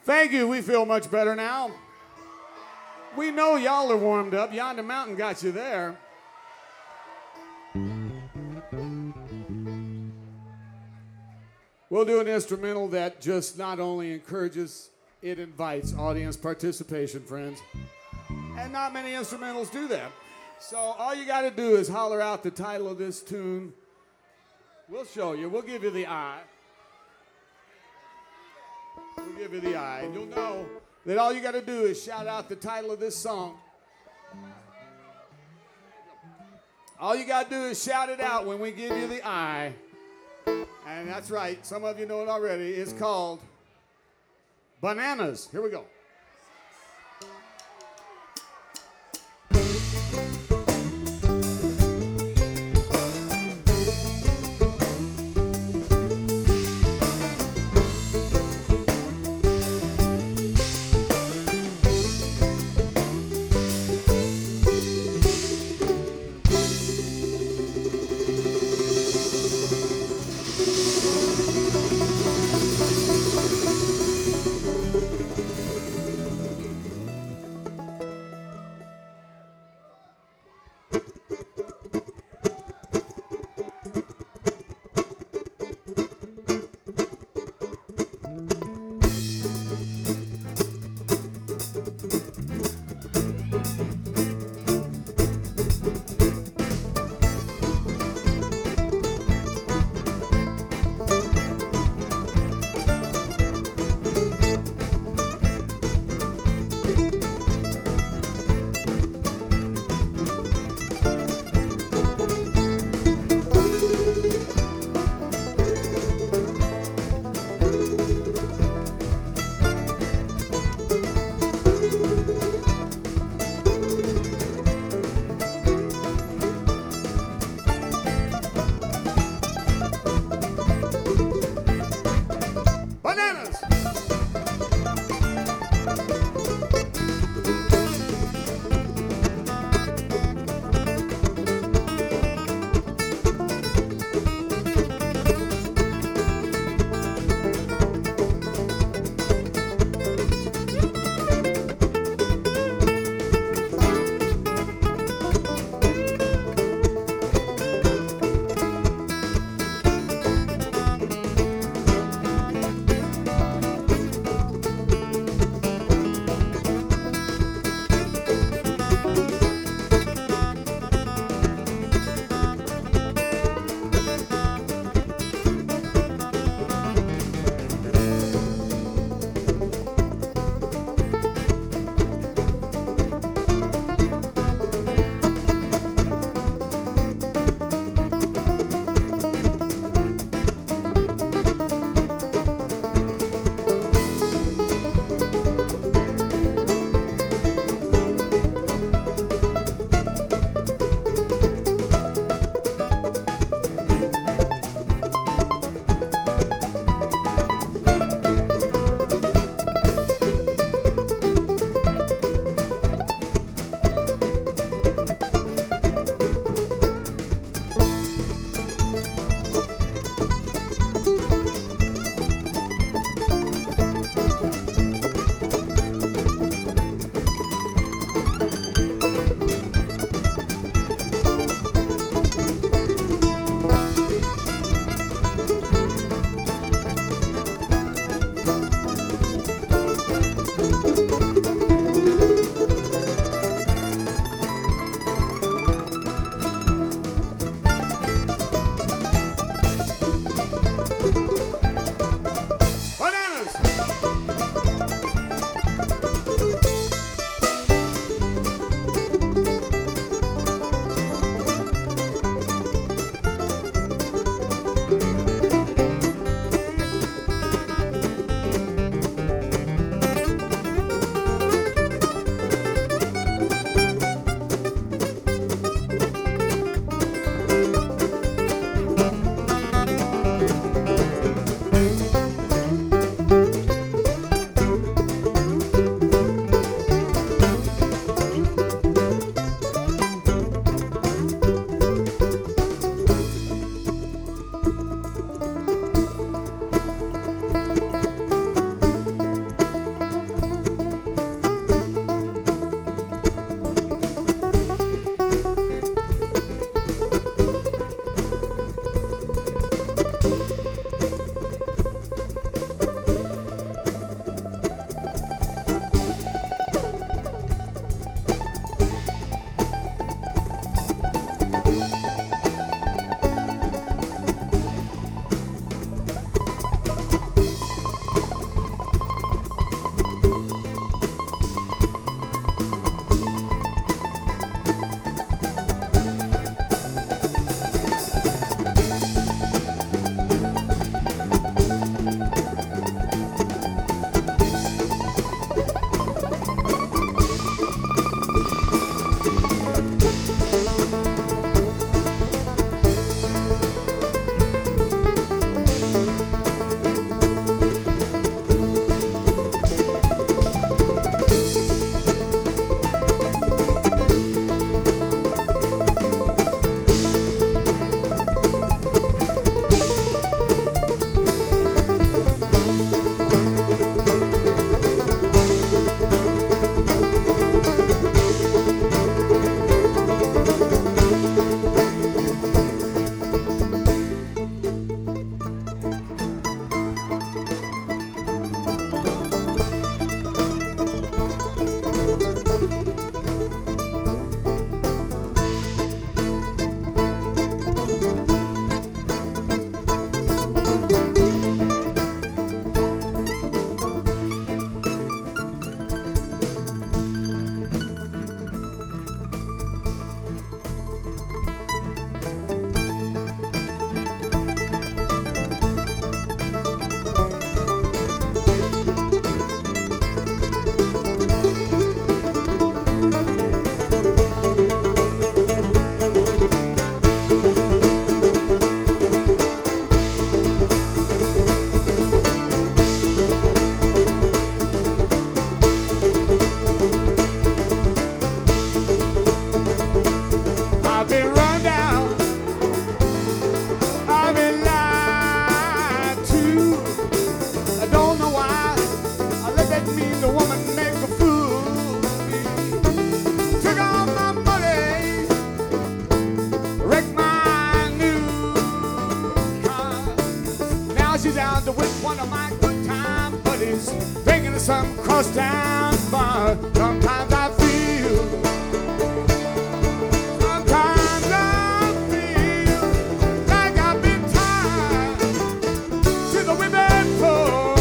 Thank you. We feel much better now. We know y'all are warmed up. Yonder Mountain got you there. We'll do an instrumental that just not only encourages, it invites audience participation, friends. And not many instrumentals do that. So all you got to do is holler out the title of this tune. We'll show you. We'll give you the eye. We'll give you the eye. And you'll know that all you got to do is shout out the title of this song. All you got to do is shout it out when we give you the eye. And that's right. Some of you know it already. It's called Bananas. Here we go. some crosstown bar. Sometimes I feel, sometimes I feel like I've been tied to the whipping pole.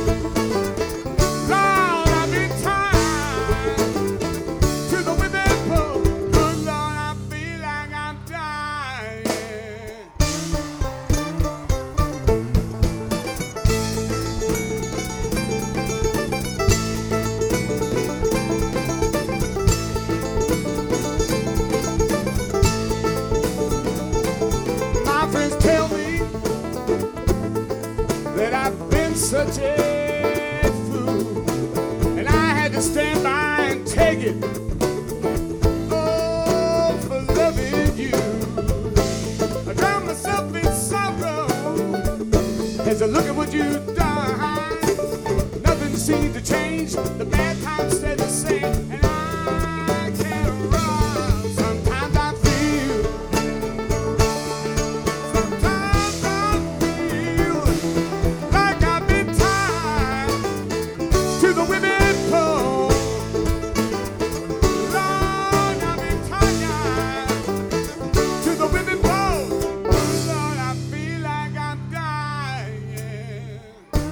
Lord, I've been tied to the whipping pole. Good Lord, I feel like I'm dying. That I've been such a fool, and I had to stand by and take it. Oh, for loving you, I drown myself in sorrow as I look at what you've done. Nothing seems to change. The bad times stay the same, and I can't run. Sometimes I feel. Sometimes I feel like I've been tied to the whipping pole. Lord, I've been tied to the whipping pole. Lord, I feel like I'm dying.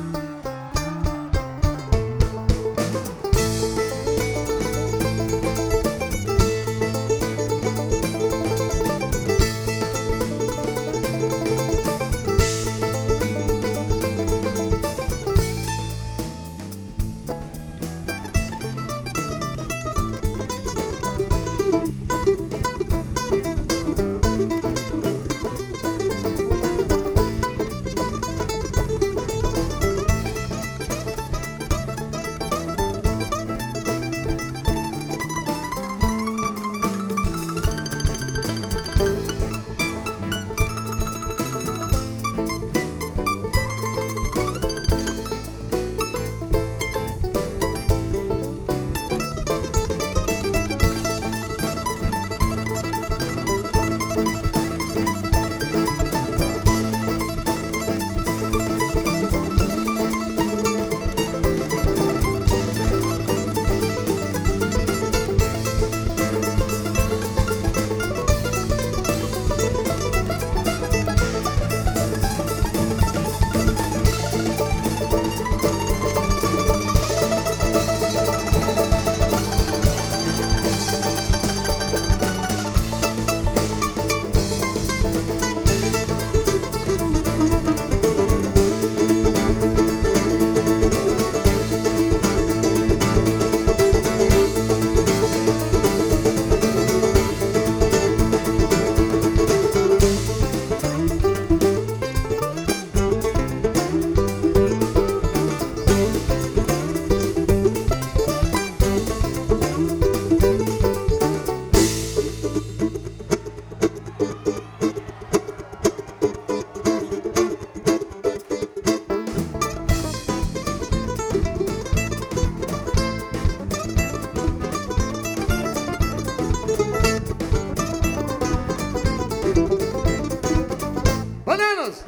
Bananas!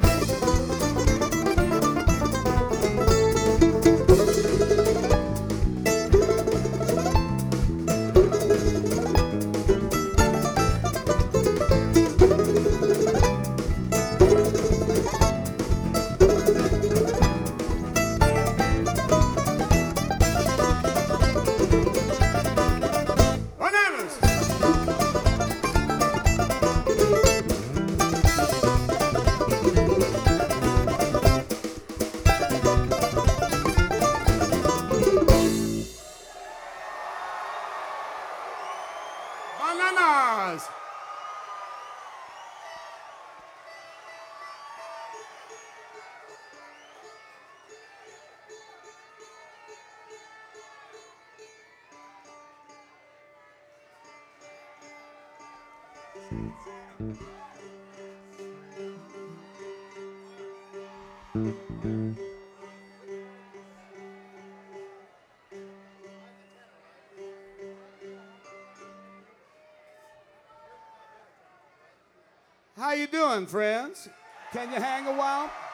Bananas! How you doing, friends? Can you hang a while?